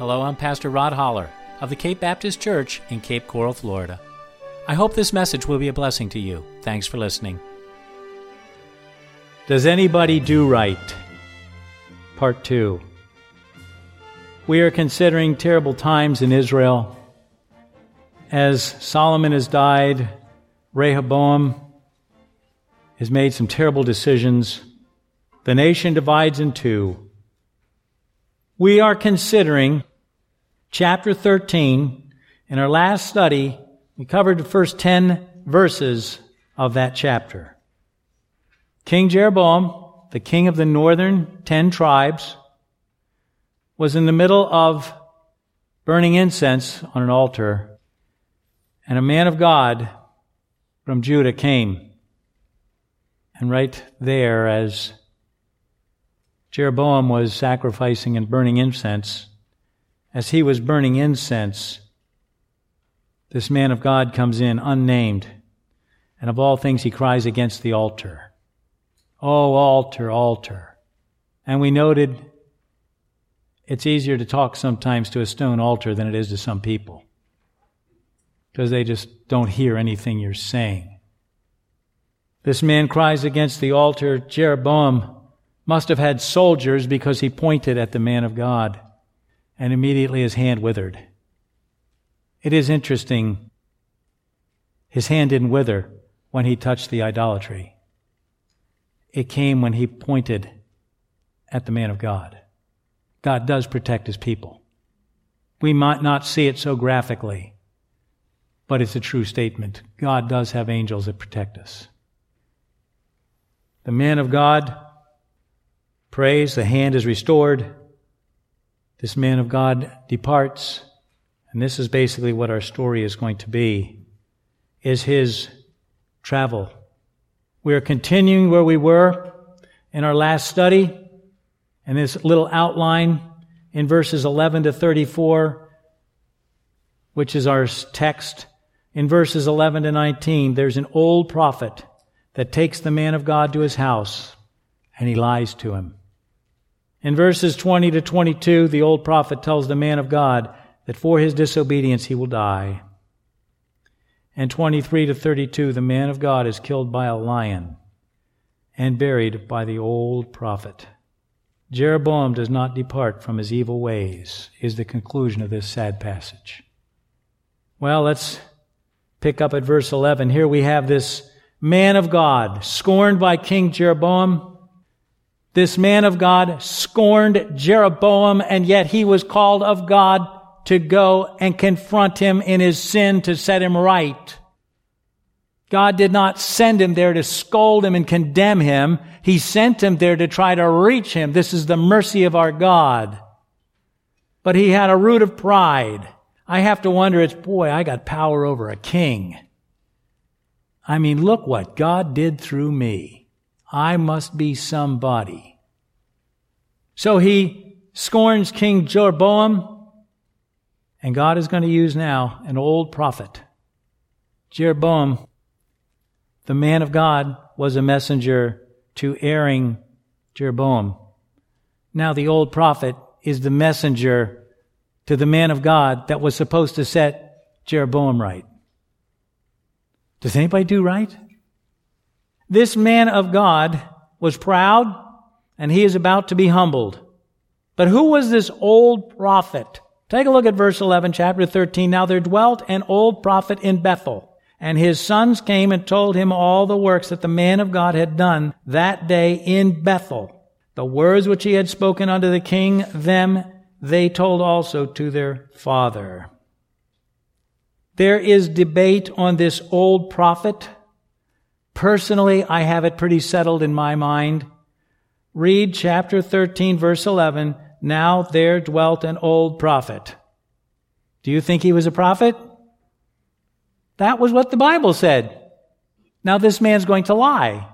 Hello, I'm Pastor Rod Holler of the Cape Baptist Church in Cape Coral, Florida. I hope this message will be a blessing to you. Thanks for listening. Does anybody do right? Part 2. We are considering terrible times in Israel. As Solomon has died, Rehoboam has made some terrible decisions. The nation divides in two. We are considering chapter 13. In our last study, we covered the first 10 verses of that chapter. King Jeroboam, the king of the northern 10 tribes, was in the middle of burning incense on an altar, and a man of God from Judah came. And right there, as Jeroboam was sacrificing and burning incense, as he was burning incense, this man of God comes in unnamed, and of all things he cries against the altar. Oh, altar, altar. And we noted it's easier to talk sometimes to a stone altar than it is to some people, because they just don't hear anything you're saying. This man cries against the altar. Jeroboam must have had soldiers because he pointed at the man of God, and immediately his hand withered. It is interesting, his hand didn't wither when he touched the idolatry. It came when he pointed at the man of God. God does protect His people. We might not see it so graphically, but it's a true statement. God does have angels that protect us. The man of God prays, the hand is restored. This man of God departs, and this is basically what our story is going to be, is his travel. We are continuing where we were in our last study, and this little outline in verses 11 to 34, which is our text. In verses 11 to 19, there's an old prophet that takes the man of God to his house, and he lies to him. In verses 20 to 22, the old prophet tells the man of God that for his disobedience he will die. And 23 to 32, the man of God is killed by a lion and buried by the old prophet. Jeroboam does not depart from his evil ways, is the conclusion of this sad passage. Well, let's pick up at verse 11. Here we have this man of God, scorned by King Jeroboam. This man of God scorned Jeroboam, and yet he was called of God to go and confront him in his sin to set him right. God did not send him there to scold him and condemn him. He sent him there to try to reach him. This is the mercy of our God. But he had a root of pride. I have to wonder, I got power over a king. I mean, look what God did through me. I must be somebody. So he scorns King Jeroboam, and God is going to use now an old prophet. Jeroboam, the man of God, was a messenger to erring Jeroboam. Now the old prophet is the messenger to the man of God that was supposed to set Jeroboam right. Does anybody do right? This man of God was proud, and he is about to be humbled. But who was this old prophet? Take a look at verse 11, chapter 13. Now there dwelt an old prophet in Bethel, and his sons came and told him all the works that the man of God had done that day in Bethel. The words which he had spoken unto the king, them they told also to their father. There is debate on this old prophet. Personally, I have it pretty settled in my mind. Read chapter 13, verse 11. Now there dwelt an old prophet. Do you think he was a prophet? That was what the Bible said. Now this man's going to lie.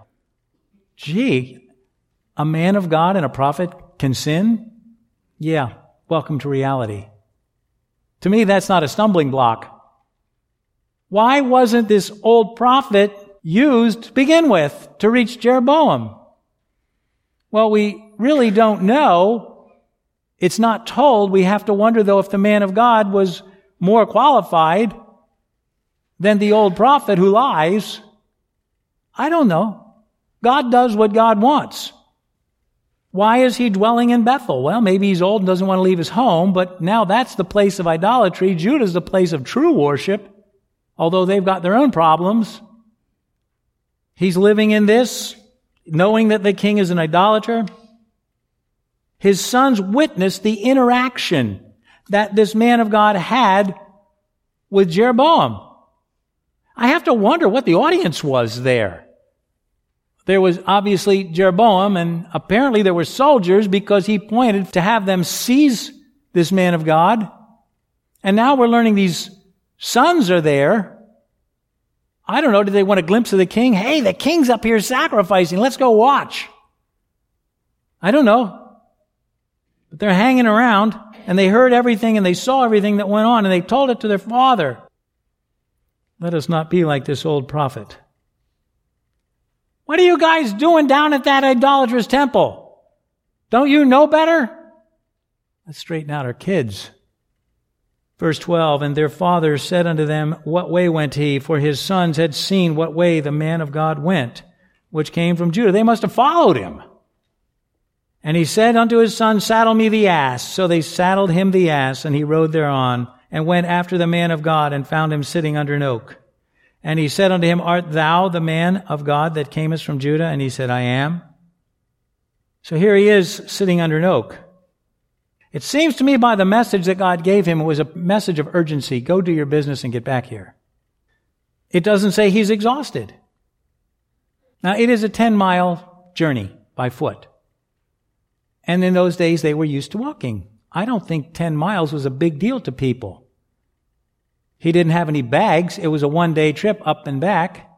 Gee, a man of God and a prophet can sin? Yeah, welcome to reality. To me, that's not a stumbling block. Why wasn't this old prophet used to begin with to reach Jeroboam? Well, we really don't know. It's not told. We have to wonder, though, if the man of God was more qualified than the old prophet who lies. I don't know. God does what God wants. Why is he dwelling in Bethel? Well, maybe he's old and doesn't want to leave his home, but now that's the place of idolatry. Judah's the place of true worship, although they've got their own problems. He's living in this, knowing that the king is an idolater. His sons witnessed the interaction that this man of God had with Jeroboam. I have to wonder what the audience was there. There was obviously Jeroboam, and apparently there were soldiers because he pointed to have them seize this man of God. And now we're learning these sons are there. I don't know, did they want a glimpse of the king? Hey, the king's up here sacrificing. Let's go watch. I don't know. But they're hanging around, and they heard everything, and they saw everything that went on, and they told it to their father. Let us not be like this old prophet. What are you guys doing down at that idolatrous temple? Don't you know better? Let's straighten out our kids. Verse 12, and their father said unto them, what way went he? For his sons had seen what way the man of God went, which came from Judah. They must have followed him. And he said unto his son, saddle me the ass. So they saddled him the ass, and he rode thereon, and went after the man of God, and found him sitting under an oak. And he said unto him, art thou the man of God that camest from Judah? And he said, I am. So here he is sitting under an oak. It seems to me by the message that God gave him, it was a message of urgency. Go do your business and get back here. It doesn't say he's exhausted. Now, it is a 10-mile journey by foot. And in those days, they were used to walking. I don't think 10 miles was a big deal to people. He didn't have any bags. It was a one-day trip up and back.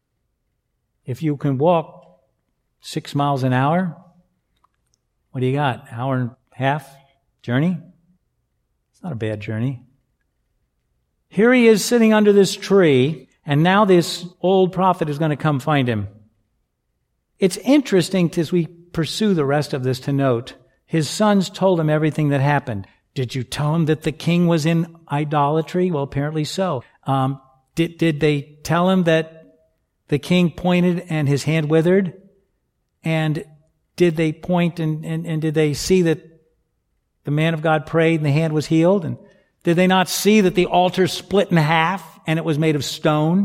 If you can walk 6 miles an hour, what do you got? Hour and a half journey? It's not a bad journey. Here he is sitting under this tree, and now this old prophet is going to come find him. It's interesting as we pursue the rest of this to note, his sons told him everything that happened. Did you tell him that the king was in idolatry? Well, apparently so. Did they tell him that the king pointed and his hand withered? And did they point and did they see that the man of God prayed and the hand was healed? And did they not see that the altar split in half and it was made of stone?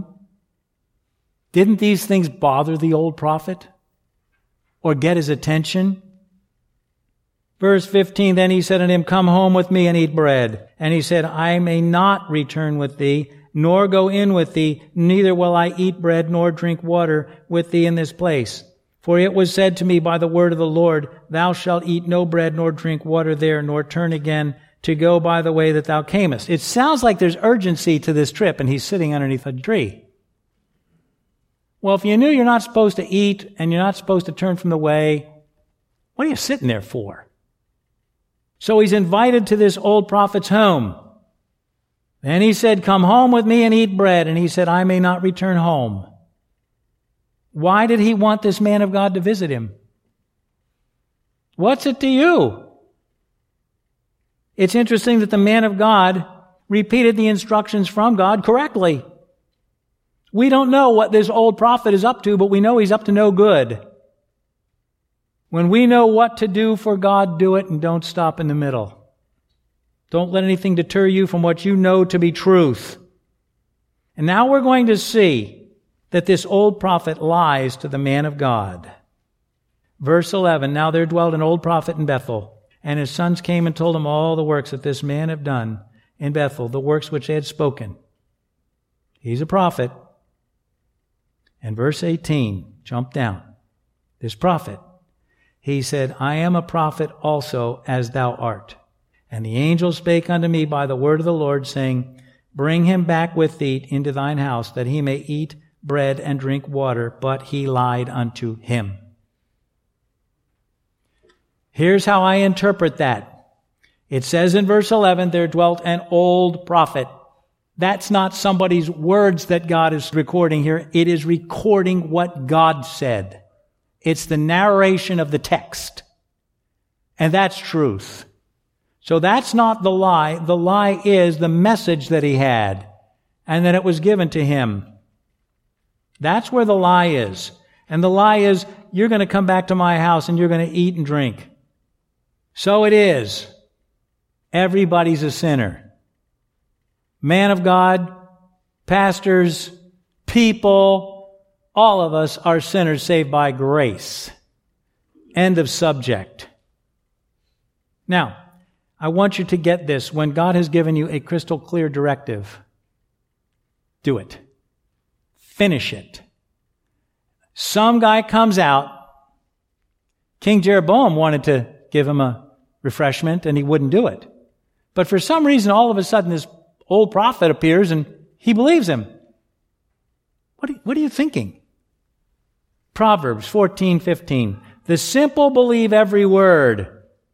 Didn't these things bother the old prophet or get his attention? Verse 15, then he said unto him, come home with me and eat bread. And he said, I may not return with thee, nor go in with thee, neither will I eat bread nor drink water with thee in this place. For it was said to me by the word of the Lord, thou shalt eat no bread nor drink water there, nor turn again to go by the way that thou camest. It sounds like there's urgency to this trip, and he's sitting underneath a tree. Well, if you knew you're not supposed to eat and you're not supposed to turn from the way, what are you sitting there for? So he's invited to this old prophet's home. Then he said, come home with me and eat bread. And he said, I may not return home. Why did he want this man of God to visit him? What's it to you? It's interesting that the man of God repeated the instructions from God correctly. We don't know what this old prophet is up to, but we know he's up to no good. When we know what to do for God, do it and don't stop in the middle. Don't let anything deter you from what you know to be truth. And now we're going to see that this old prophet lies to the man of God. Verse 11, now there dwelt an old prophet in Bethel, and his sons came and told him all the works that this man had done in Bethel, the works which they had spoken. He's a prophet. And verse 18, jump down. This prophet, he said, I am a prophet also as thou art. And the angel spake unto me by the word of the Lord, saying, bring him back with thee into thine house, that he may eat bread and drink water. But he lied unto him. Here's how I interpret that. It says in verse 11, there dwelt an old prophet. That's not somebody's words that God is recording here. It is recording what God said. It's the narration of the text. And that's truth. So that's not the lie. The lie is the message that he had and that it was given to him. That's where the lie is. And the lie is, you're going to come back to my house and you're going to eat and drink. So it is. Everybody's a sinner. Man of God, pastors, people, all of us are sinners saved by grace. End of subject. Now, I want you to get this. When God has given you a crystal clear directive, do it. Finish it. Some guy comes out. King Jeroboam wanted to give him a refreshment and he wouldn't do it. But for some reason, all of a sudden, this old prophet appears and he believes him. What are you thinking? Proverbs 14:15. The simple believe every word.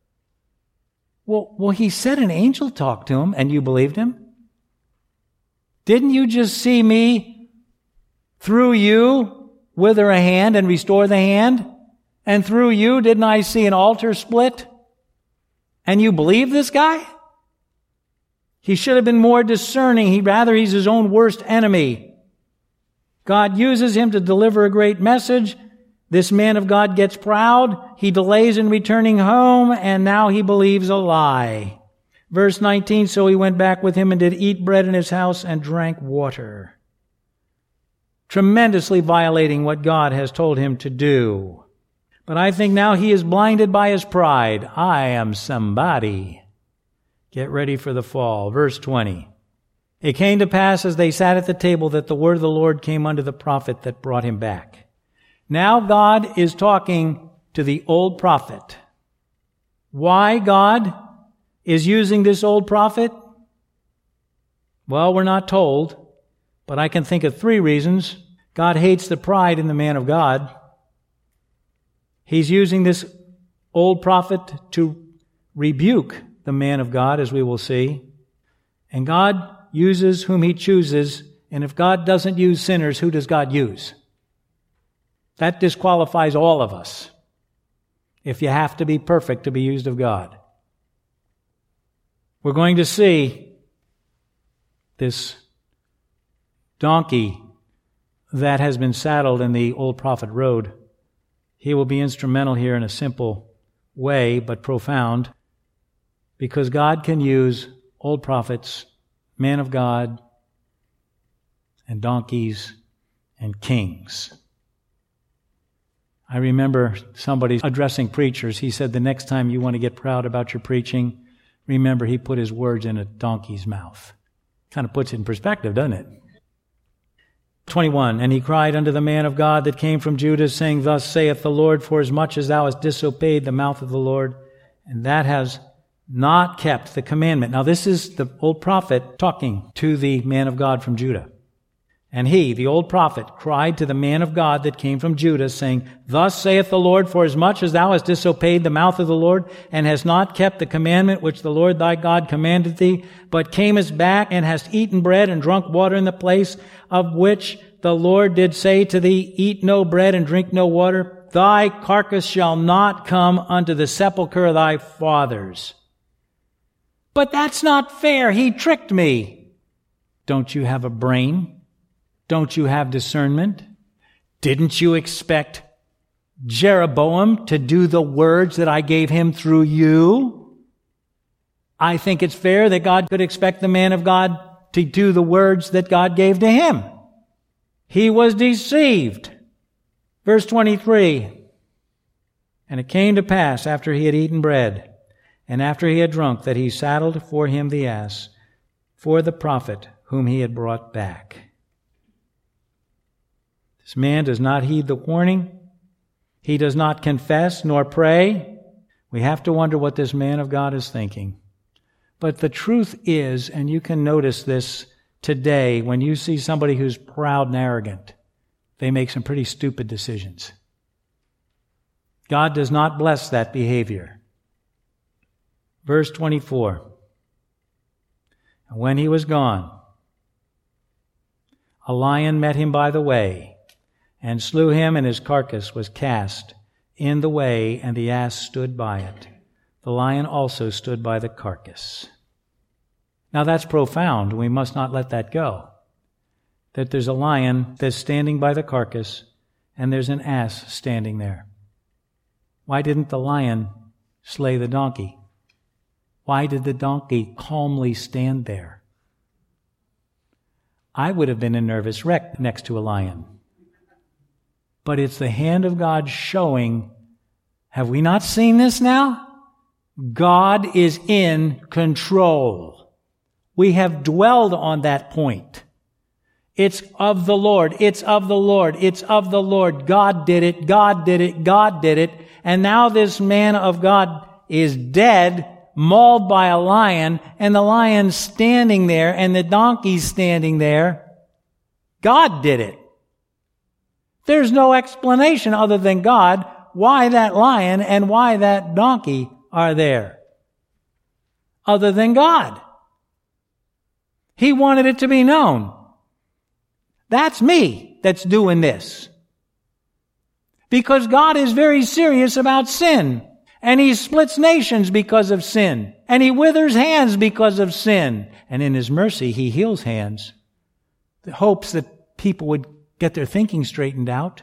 Well, he said an angel talked to him and you believed him? Didn't you just see me through you wither a hand and restore the hand? And through you, didn't I see an altar split? And you believe this guy? He should have been more discerning. He's his own worst enemy. God uses him to deliver a great message. This man of God gets proud. He delays in returning home, and now he believes a lie. Verse 19, so he went back with him and did eat bread in his house and drank water. Tremendously violating what God has told him to do. But I think now he is blinded by his pride. I am somebody. Get ready for the fall. Verse 20. It came to pass as they sat at the table that the word of the Lord came unto the prophet that brought him back. Now God is talking to the old prophet. Why God is using this old prophet? Well, we're not told, but I can think of 3 reasons. God hates the pride in the man of God. He's using this old prophet to rebuke the man of God, as we will see. And God uses whom he chooses, and if God doesn't use sinners, who does God use? That disqualifies all of us, if you have to be perfect to be used of God. We're going to see this donkey that has been saddled and the old prophet rode. He will be instrumental here in a simple way, but profound, because God can use old prophets, men of God, and donkeys, and kings. I remember somebody addressing preachers. He said, the next time you want to get proud about your preaching, remember he put his words in a donkey's mouth. Kind of puts it in perspective, doesn't it? 21, and he cried unto the man of God that came from Judah, saying, thus saith the Lord, forasmuch as thou hast disobeyed the mouth of the Lord, and that has not kept the commandment. Now this is the old prophet talking to the man of God from Judah. And he, the old prophet, cried to the man of God that came from Judah, saying, thus saith the Lord, forasmuch as thou hast disobeyed the mouth of the Lord, and hast not kept the commandment which the Lord thy God commanded thee, but camest back, and hast eaten bread and drunk water in the place of which the Lord did say to thee, eat no bread and drink no water, thy carcass shall not come unto the sepulchre of thy fathers. But that's not fair. He tricked me. Don't you have a brain? Don't you have discernment? Didn't you expect Jeroboam to do the words that I gave him through you? I think it's fair that God could expect the man of God to do the words that God gave to him. He was deceived. Verse 23. And it came to pass after he had eaten bread, and after he had drunk, that he saddled for him the ass for the prophet whom he had brought back. This man does not heed the warning. He does not confess nor pray. We have to wonder what this man of God is thinking. But the truth is, and you can notice this today, when you see somebody who's proud and arrogant, they make some pretty stupid decisions. God does not bless that behavior. Verse 24. And when he was gone, a lion met him by the way, and slew him, and his carcass was cast in the way, and the ass stood by it. the lion also stood by the carcass. Now that's profound. We must not let that go. That there's a lion that's standing by the carcass, and there's an ass standing there. Why didn't the lion slay the donkey? Why did the donkey calmly stand there? I would have been a nervous wreck next to a lion. But it's the hand of God showing, have we not seen this now? God is in control. We have dwelled on that point. It's of the Lord. It's of the Lord. It's of the Lord. God did it. God did it. God did it. And now this man of God is dead, mauled by a lion, and the lion's standing there, and the donkey's standing there. God did it. There's no explanation other than God why that lion and why that donkey are there. Other than God. He wanted it to be known. That's me that's doing this. Because God is very serious about sin. And He splits nations because of sin. And He withers hands because of sin. And in His mercy, He heals hands. The hopes that people would get their thinking straightened out.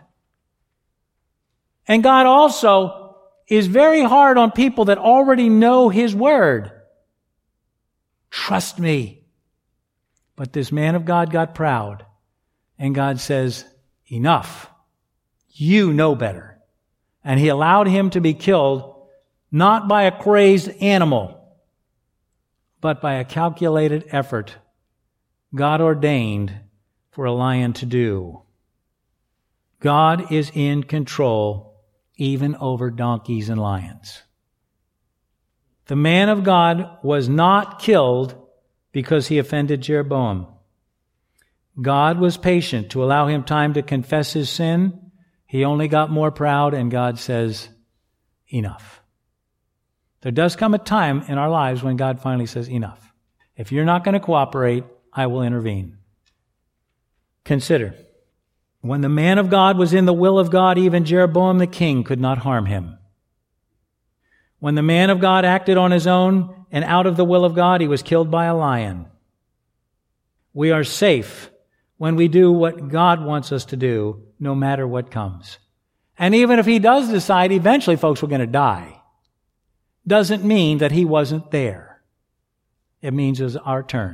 And God also is very hard on people that already know His word. Trust me. But this man of God got proud. And God says, enough. You know better. And He allowed him to be killed, not by a crazed animal, but by a calculated effort God ordained for a lion to do. God is in control even over donkeys and lions. The man of God was not killed because he offended Jeroboam. God was patient to allow him time to confess his sin. He only got more proud, and God says, enough. There does come a time in our lives when God finally says, enough. If you're not going to cooperate, I will intervene. Consider, when the man of God was in the will of God, even Jeroboam the king could not harm him. When the man of God acted on his own and out of the will of God, he was killed by a lion. We are safe when we do what God wants us to do, no matter what comes. And even if He does decide eventually, folks, we're going to die, doesn't mean that He wasn't there. It means it's our turn.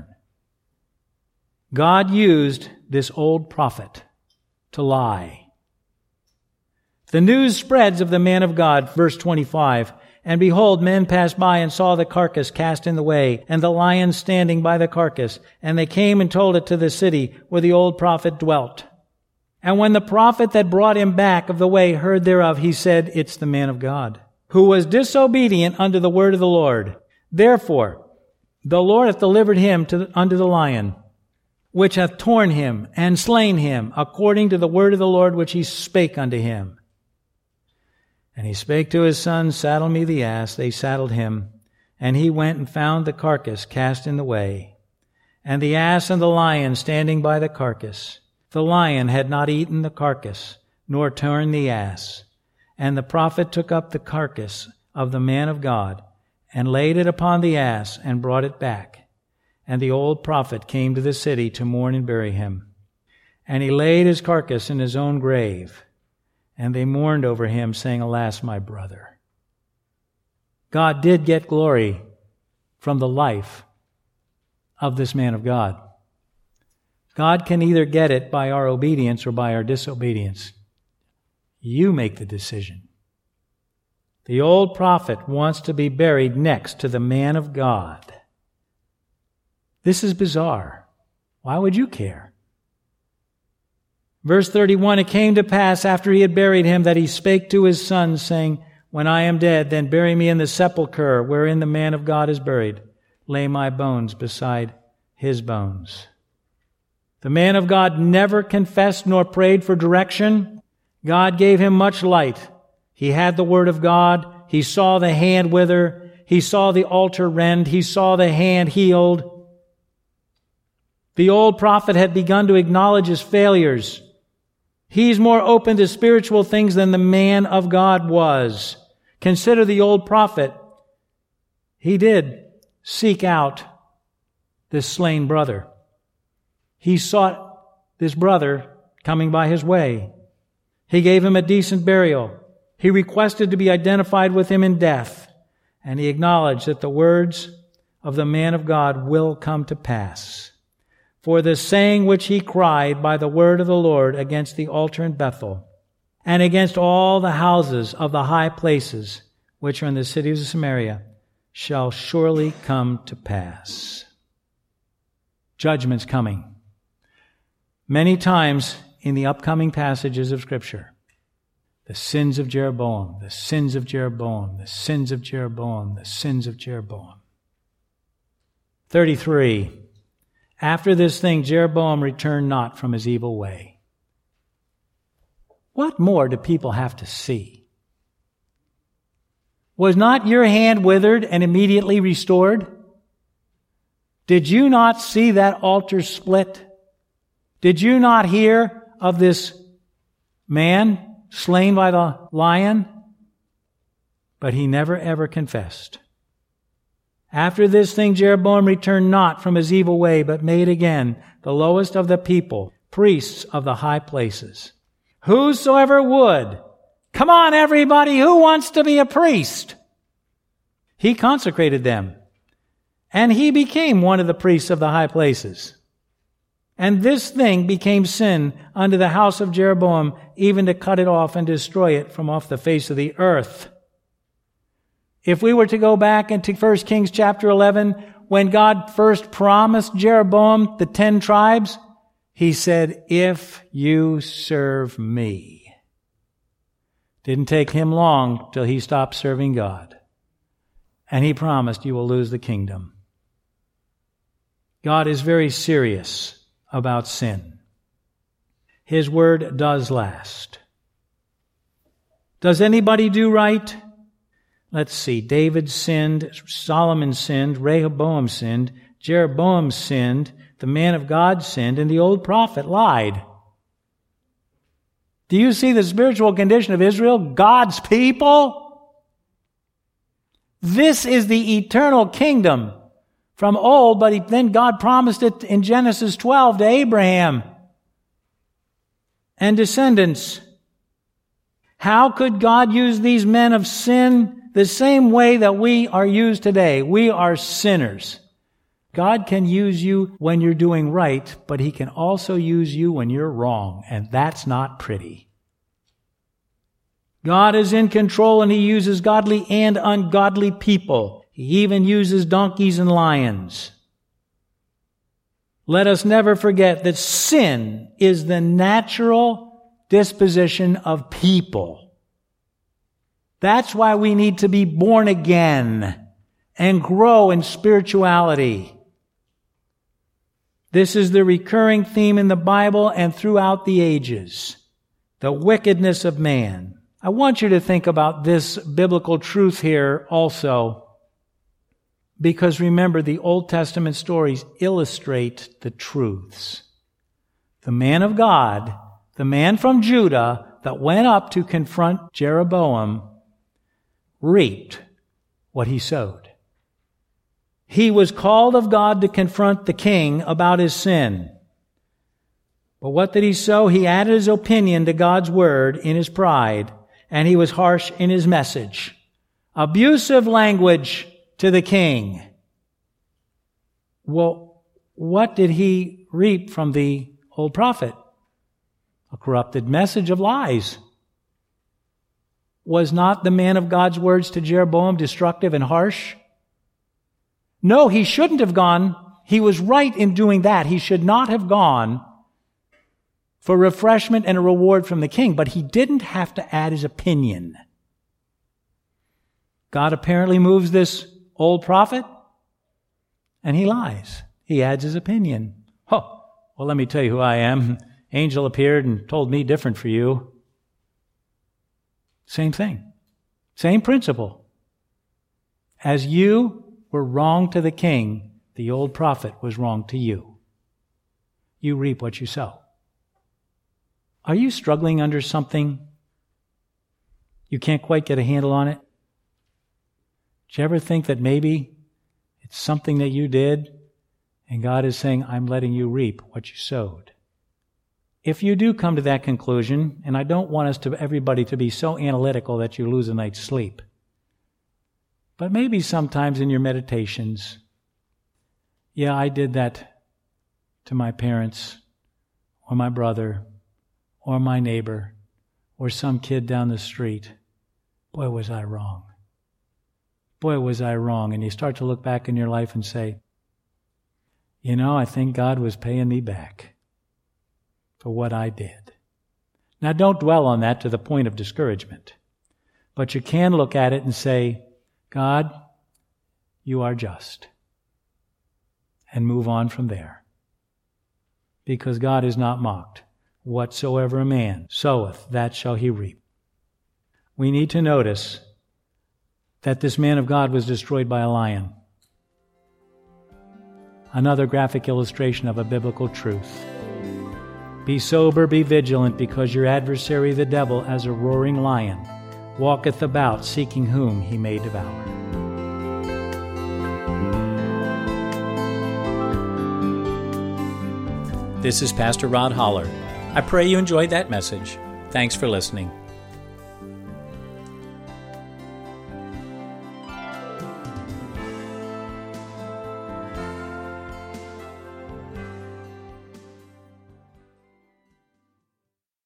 God used this old prophet to lie. The news spreads of the man of God, verse 25, and behold, men passed by and saw the carcass cast in the way, and the lion standing by the carcass. And they came and told it to the city where the old prophet dwelt. And when the prophet that brought him back of the way heard thereof, he said, it's the man of God, who was disobedient unto the word of the Lord. Therefore, the Lord hath delivered him unto the lion, which hath torn him and slain him, according to the word of the Lord which He spake unto him. And he spake to his sons, saddle me the ass. They saddled him, and he went and found the carcass cast in the way, and the ass and the lion standing by the carcass. The lion had not eaten the carcass, nor torn the ass. And the prophet took up the carcass of the man of God, and laid it upon the ass, and brought it back. And the old prophet came to the city to mourn and bury him. And he laid his carcass in his own grave. And they mourned over him, saying, alas, my brother. God did get glory from the life of this man of God. God can either get it by our obedience or by our disobedience. You make the decision. The old prophet wants to be buried next to the man of God. This is bizarre. Why would you care? Verse 31, it came to pass after he had buried him that he spake to his sons, saying, when I am dead, then bury me in the sepulchre wherein the man of God is buried. Lay my bones beside his bones. The man of God never confessed nor prayed for direction. God gave him much light. He had the word of God. He saw the hand wither. He saw the altar rend. He saw the hand healed. The old prophet had begun to acknowledge his failures. He's more open to spiritual things than the man of God was. Consider the old prophet. He did seek out this slain brother. He sought this brother coming by his way. He gave him a decent burial. He requested to be identified with him in death. And he acknowledged that the words of the man of God will come to pass. For the saying which he cried by the word of the Lord against the altar in Bethel, and against all the houses of the high places which are in the city of Samaria, shall surely come to pass. Judgment's coming. Many times in the upcoming passages of Scripture, the sins of Jeroboam, the sins of Jeroboam, the sins of Jeroboam, the sins of Jeroboam. 33. After this thing, Jeroboam returned not from his evil way. What more do people have to see? Was not your hand withered and immediately restored? Did you not see that altar split? Did you not hear of this man slain by the lion? But he never ever confessed. After this thing, Jeroboam returned not from his evil way, but made again the lowest of the people priests of the high places. Whosoever would, come on everybody, who wants to be a priest? He consecrated them, and he became one of the priests of the high places. And this thing became sin unto the house of Jeroboam, even to cut it off and destroy it from off the face of the earth. If we were to go back into 1 Kings chapter 11, when God first promised Jeroboam the 10 tribes, he said, if you serve me. Didn't take him long till he stopped serving God. And he promised you will lose the kingdom. God is very serious about sin. His word does last. Does anybody do right? Let's see. David sinned, Solomon sinned, Rehoboam sinned, Jeroboam sinned, the man of God sinned, and the old prophet lied. Do you see the spiritual condition of Israel? God's people? This is the eternal kingdom from old, but then God promised it in Genesis 12 to Abraham and descendants. How could God use these men of sin the same way that we are used today? We are sinners. God can use you when you're doing right, but He can also use you when you're wrong, and that's not pretty. God is in control, and He uses godly and ungodly people. He even uses donkeys and lions. Let us never forget that sin is the natural disposition of people. That's why we need to be born again and grow in spirituality. This is the recurring theme in the Bible and throughout the ages. The wickedness of man. I want you to think about this biblical truth here also, because remember, the Old Testament stories illustrate the truths. The man of God, the man from Judah that went up to confront Jeroboam, reaped what he sowed. He was called of God to confront the king about his sin. But what did he sow? He added his opinion to God's word in his pride, and he was harsh in his message. Abusive language to the king. Well, what did he reap from the old prophet? A corrupted message of lies. Was not the man of God's words to Jeroboam destructive and harsh? No, he shouldn't have gone. He was right in doing that. He should not have gone for refreshment and a reward from the king, but he didn't have to add his opinion. God apparently moves this old prophet, and he lies. He adds his opinion. Oh, well, let me tell you who I am. Angel appeared and told me different for you. Same thing. Same principle. As you were wrong to the king, the old prophet was wrong to you. You reap what you sow. Are you struggling under something? You can't quite get a handle on it? Did you ever think that maybe it's something that you did and God is saying, I'm letting you reap what you sowed? If you do come to that conclusion, and I don't want everybody to be so analytical that you lose a night's sleep, but maybe sometimes in your meditations, yeah, I did that to my parents or my brother or my neighbor or some kid down the street. Boy, was I wrong. Boy, was I wrong. And you start to look back in your life and say, I think God was paying me back for what I did. Now, don't dwell on that to the point of discouragement, but you can look at it and say, God, you are just, and move on from there. Because God is not mocked. Whatsoever a man soweth, that shall he reap. We need to notice that this man of God was destroyed by a lion. Another graphic illustration of a biblical truth. Be sober, be vigilant, because your adversary the devil, as a roaring lion, walketh about, seeking whom he may devour. This is Pastor Rod Holler. I pray you enjoyed that message. Thanks for listening.